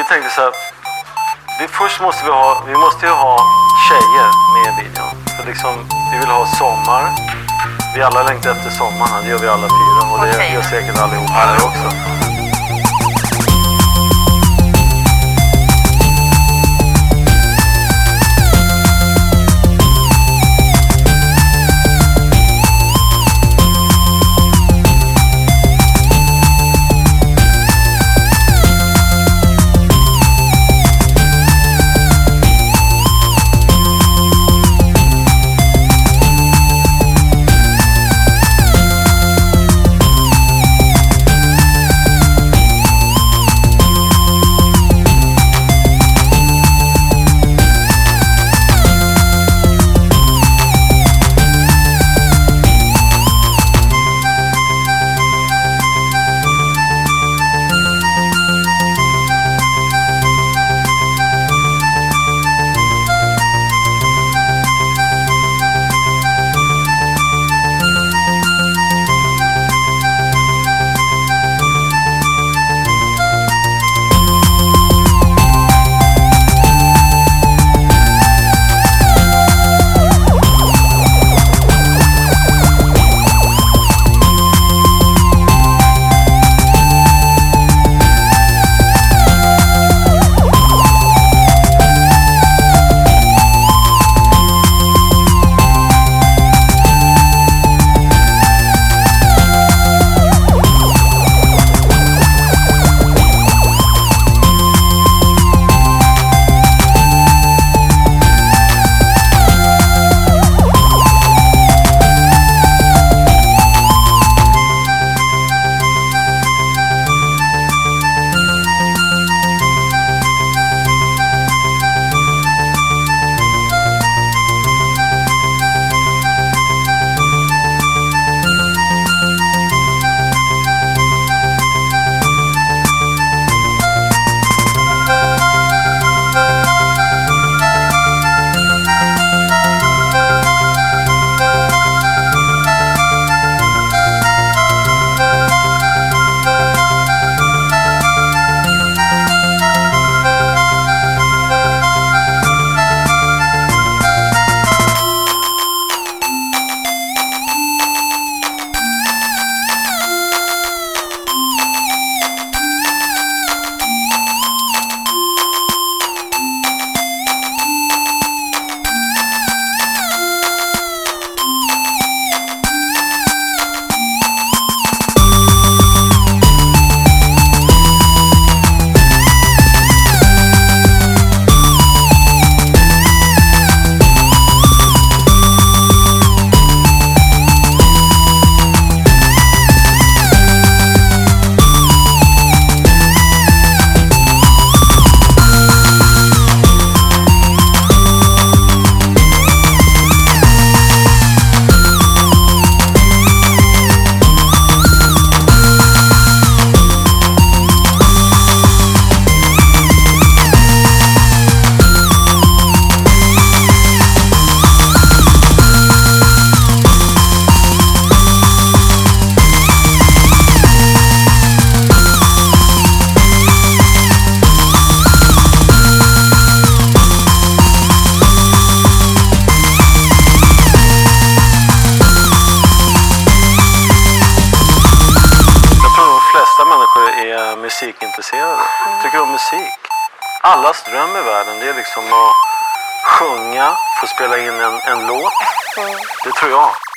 tänkte så här, först måste vi måste ju ha tjejer med i videon. För liksom, vi vill ha sommar. Vi alla längtar efter sommaren, det gör vi alla 4. Och det gör säkert allihop här också. Musikintresserade. Tycker om musik. Allas dröm i världen, det är liksom att sjunga, få spela in en låt. Det tror jag.